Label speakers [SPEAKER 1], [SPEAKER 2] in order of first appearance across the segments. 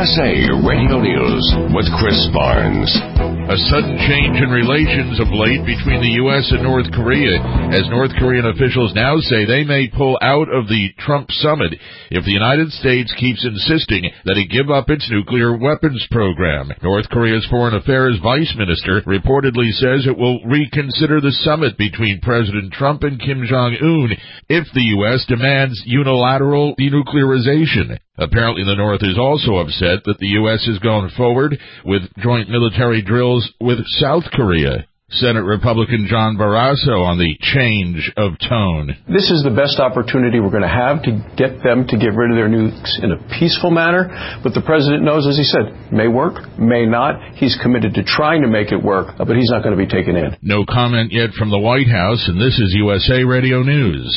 [SPEAKER 1] USA Radio News with Chris Barnes.
[SPEAKER 2] A sudden change in relations of late between the U.S. and North Korea, as North Korean officials now say they may pull out of the Trump summit if the United States keeps insisting that it give up its nuclear weapons program. North Korea's Foreign Affairs Vice Minister reportedly says it will reconsider the summit between President Trump and Kim Jong-un if the U.S. demands unilateral denuclearization. Apparently the North is also upset that the U.S. has gone forward with joint military drills with South Korea. Senate Republican John Barrasso on the change of tone.
[SPEAKER 3] This is the best opportunity we're going to have to get them to get rid of their nukes in a peaceful manner. But the president knows, as he said, may work, may not. He's committed to trying to make it work, but he's not going to be taken in.
[SPEAKER 2] No comment yet from the White House, and this is USA Radio News.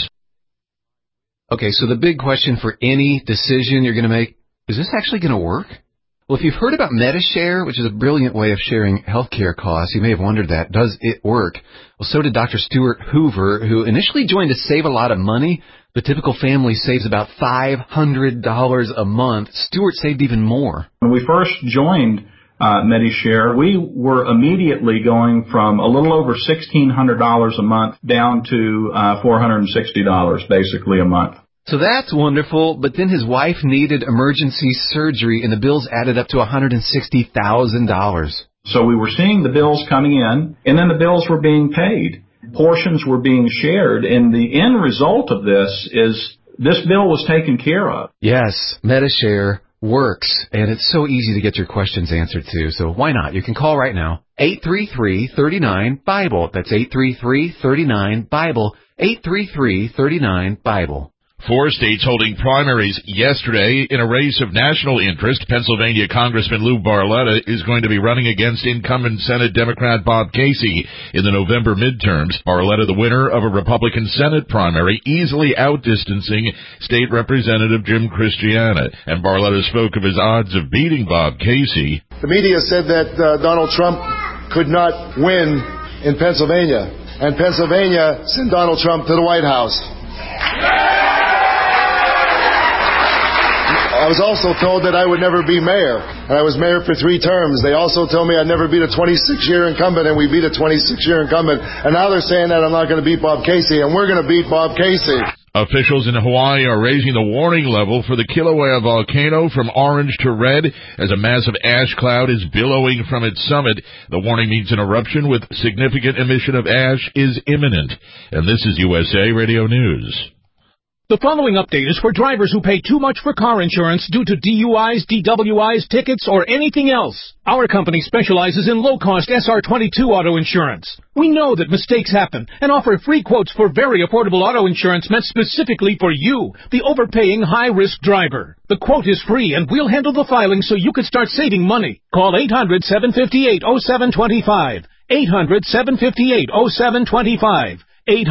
[SPEAKER 4] Okay, so the big question for any decision you're going to make, is this actually going to work? Well, if you've heard about Medi-Share, which is a brilliant way of sharing healthcare costs, you may have wondered that. Does it work? Well, so did Dr. Stuart Hoover, who initially joined to save a lot of money. The typical family saves about $500 a month. Stuart saved even more.
[SPEAKER 5] When we first joined Medi-Share, we were immediately going from a little over $1,600 a month down to $460 basically a month.
[SPEAKER 4] So that's wonderful, but then his wife needed emergency surgery and the bills added up to $160,000.
[SPEAKER 5] So we were seeing the bills coming in, and then the bills were being paid. Portions were being shared, and the end result of this is this bill was taken care of.
[SPEAKER 4] Yes, Medi-Share works, and it's so easy to get your questions answered too, so why not? You can call right now, 833-39-BIBLE. That's 833-39-BIBLE, 833-39-BIBLE.
[SPEAKER 2] 4 states holding primaries yesterday in a race of national interest. Pennsylvania Congressman Lou Barletta is going to be running against incumbent Senate Democrat Bob Casey in the November midterms. Barletta, the winner of a Republican Senate primary, easily outdistancing State Representative Jim Christiana. And Barletta spoke of his odds of beating Bob Casey.
[SPEAKER 6] The media said that Donald Trump could not win in Pennsylvania, and Pennsylvania sent Donald Trump to the White House. I was also told that I would never be mayor, and I was mayor for 3 terms. They also told me I'd never beat a 26-year incumbent, and we beat a 26-year incumbent. And now they're saying that I'm not going to beat Bob Casey, and we're going to beat Bob Casey.
[SPEAKER 2] Officials in Hawaii are raising the warning level for the Kilauea volcano from orange to red as a massive ash cloud is billowing from its summit. The warning means an eruption with significant emission of ash is imminent. And this is USA Radio News.
[SPEAKER 7] The following update is for drivers who pay too much for car insurance due to DUIs, DWIs, tickets, or anything else. Our company specializes in low-cost SR22 auto insurance. We know that mistakes happen and offer free quotes for very affordable auto insurance meant specifically for you, the overpaying high-risk driver. The quote is free, and we'll handle the filing so you can start saving money. Call 800-758-0725. 800-758-0725.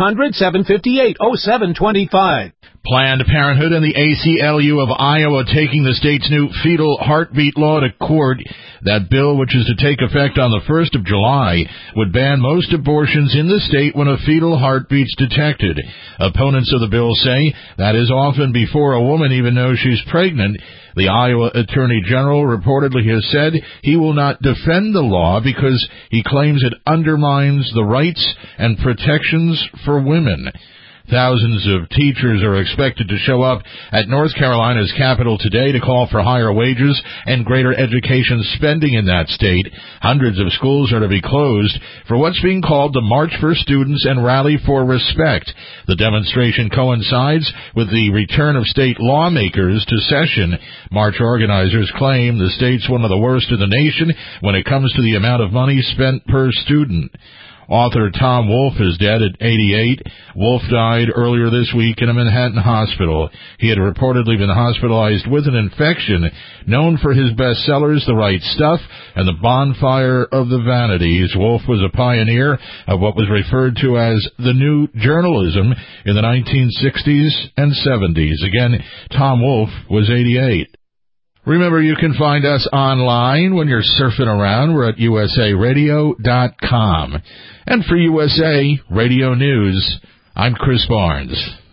[SPEAKER 7] 800-758-0725.
[SPEAKER 2] Planned Parenthood and the ACLU of Iowa taking the state's new fetal heartbeat law to court. That bill, which is to take effect on the 1st of July, would ban most abortions in the state when a fetal heartbeat's detected. Opponents of the bill say that is often before a woman even knows she's pregnant. The Iowa Attorney General reportedly has said he will not defend the law because he claims it undermines the rights and protections for women. Thousands of teachers are expected to show up at North Carolina's Capitol today to call for higher wages and greater education spending in that state. Hundreds of schools are to be closed for what's being called the March for Students and Rally for Respect. The demonstration coincides with the return of state lawmakers to session. March organizers claim the state's one of the worst in the nation when it comes to the amount of money spent per student. Author Tom Wolfe is dead at 88. Wolfe died earlier this week in a Manhattan hospital. He had reportedly been hospitalized with an infection. Known for his bestsellers, The Right Stuff and The Bonfire of the Vanities, Wolfe was a pioneer of what was referred to as the new journalism in the 1960s and 70s. Again, Tom Wolfe was 88. Remember, you can find us online when you're surfing around. We're at usaradio.com. And for USA Radio News, I'm Chris Barnes.